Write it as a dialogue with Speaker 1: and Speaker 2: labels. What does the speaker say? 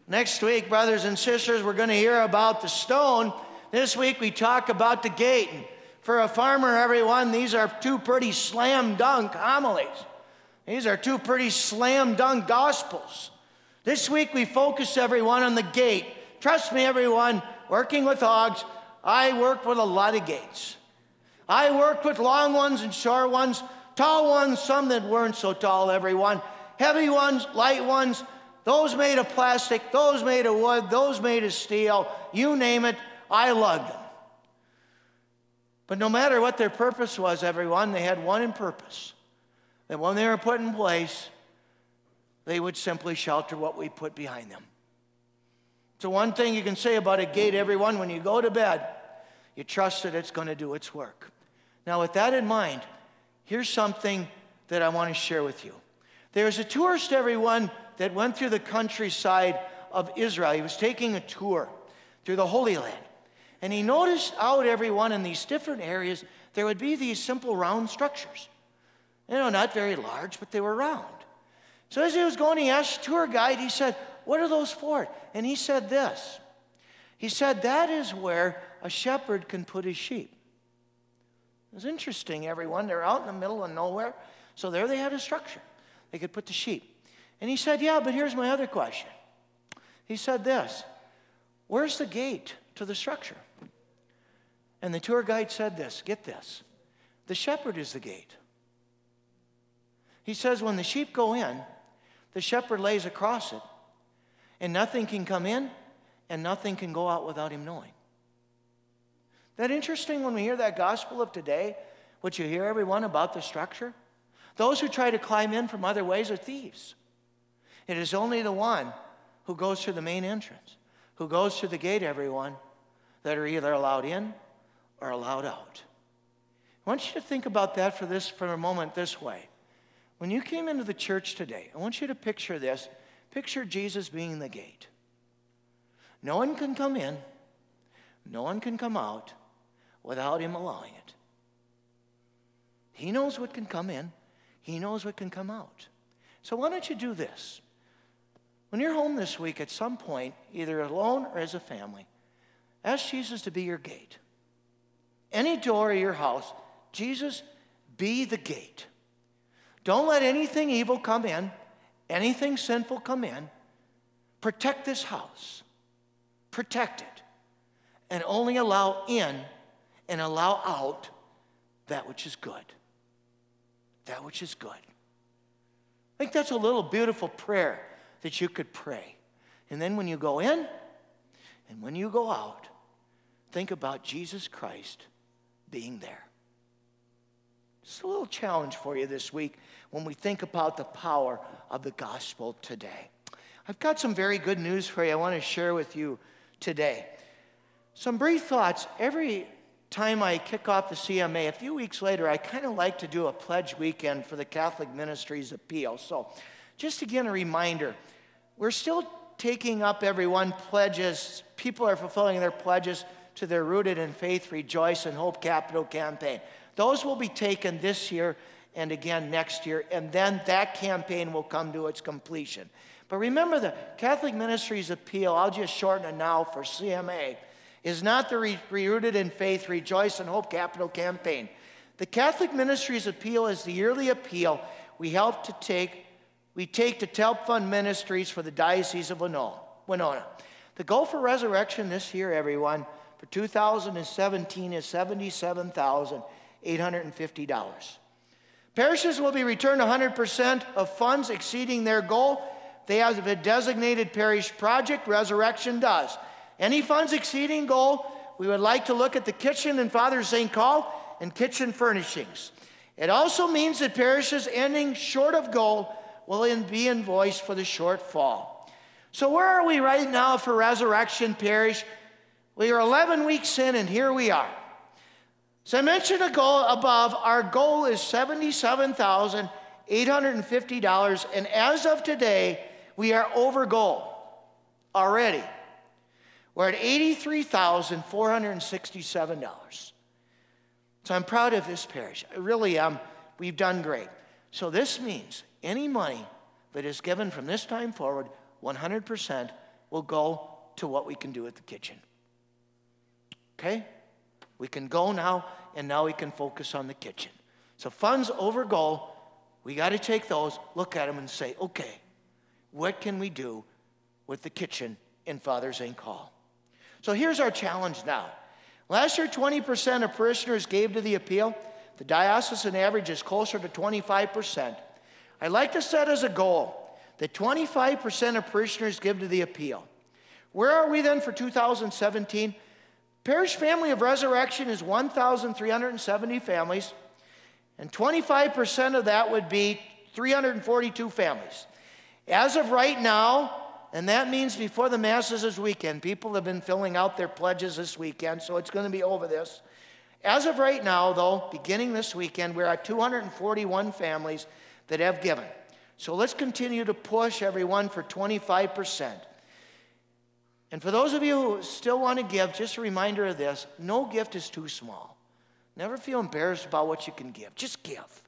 Speaker 1: Next week, brothers and sisters, we're going to hear about the stone. This week we talk about the gate. And for a farmer, everyone, these are two pretty slam dunk homilies. These are two pretty slam dunk gospels. This week we focus, everyone, on the gate. Trust me, everyone, working with hogs, I worked with a lot of gates. I worked with long ones and short ones, tall ones, some that weren't so tall, everyone. Heavy ones, light ones, those made of plastic, those made of wood, those made of steel, you name it, I lugged them. But no matter what their purpose was, everyone, they had one in purpose. That when they were put in place, they would simply shelter what we put behind them. So one thing you can say about a gate, everyone, when you go to bed, you trust that it's going to do its work. Now, with that in mind, here's something that I want to share with you. There's a tourist, everyone, that went through the countryside of Israel. He was taking a tour through the Holy Land. And he noticed out, everyone, in these different areas, there would be these simple round structures. Not very large, but they were round. So as he was going, he asked the tour guide, he said, "What are those for?" And he said this. He said, "That is where a shepherd can put his sheep." It was interesting, everyone. They're out in the middle of nowhere. So there they had a structure. They could put the sheep. And he said, "Yeah, but here's my other question." He said this, "Where's the gate to the structure?" And the tour guide said this, get this, "The shepherd is the gate." He says when the sheep go in, the shepherd lays across it, and nothing can come in and nothing can go out without him knowing. Isn't that interesting when we hear that gospel of today, what you hear, everyone, about the structure? Those who try to climb in from other ways are thieves. It is only the one who goes through the main entrance, who goes through the gate, everyone, that are either allowed in or allowed out. I want you to think about that for a moment this way. When you came into the church today, I want you to picture this. Picture Jesus being the gate. No one can come in, no one can come out without him allowing it. He knows what can come in, he knows what can come out. So why don't you do this? When you're home this week at some point, either alone or as a family, ask Jesus to be your gate. Any door of your house, Jesus, be the gate. Don't let anything evil come in, anything sinful come in. Protect this house. Protect it. And only allow in and allow out that which is good. That which is good. I think that's a little beautiful prayer that you could pray. And then when you go in and when you go out, think about Jesus Christ being there. Just a little challenge for you this week when we think about the power of the gospel today. I've got some very good news for you I want to share with you today. Some brief thoughts. Every time I kick off the CMA, a few weeks later, I kind of like to do a pledge weekend for the Catholic Ministries Appeal. So just again, a reminder, we're still taking up, everyone, pledges. People are fulfilling their pledges to their Rooted in Faith, Rejoice, and Hope capital campaign. Those will be taken this year and again next year, and then that campaign will come to its completion. But remember, the Catholic Ministries Appeal, I'll just shorten it now for CMA, is not the Rooted in Faith, Rejoice, and Hope capital campaign. The Catholic Ministries Appeal is the yearly appeal we take to help fund ministries for the Diocese of Winona. The goal for resurrection this year, everyone, for 2017 is $77,850. Parishes will be returned 100% of funds exceeding their goal. They have a designated parish project. Resurrection does. Any funds exceeding goal, we would like to look at the kitchen in Father St. Paul and kitchen furnishings. It also means that parishes ending short of goal will be invoiced for the shortfall. So where are we right now for Resurrection Parish? We are 11 weeks in, and here we are. So I mentioned a goal above. Our goal is $77,850, and as of today, we are over goal already. We're at $83,467. So I'm proud of this parish. I really am. We've done great. So this means any money that is given from this time forward, 100% will go to what we can do at the kitchen. Okay? We can go now, and now we can focus on the kitchen. So funds over goal, we got to take those, look at them, and say, okay, what can we do with the kitchen in Father's Inc. Hall? So here's our challenge now. Last year, 20% of parishioners gave to the appeal. The diocesan average is closer to 25%. I'd like to set as a goal that 25% of parishioners give to the appeal. Where are we then for 2017? Parish Family of Resurrection is 1,370 families, and 25% of that would be 342 families. As of right now, and that means before the Masses this weekend, people have been filling out their pledges this weekend, so it's going to be over this. As of right now, though, beginning this weekend, we're at 241 families that have given. So let's continue to push everyone for 25%. And for those of you who still want to give, just a reminder of this, no gift is too small. Never feel embarrassed about what you can give. Just give.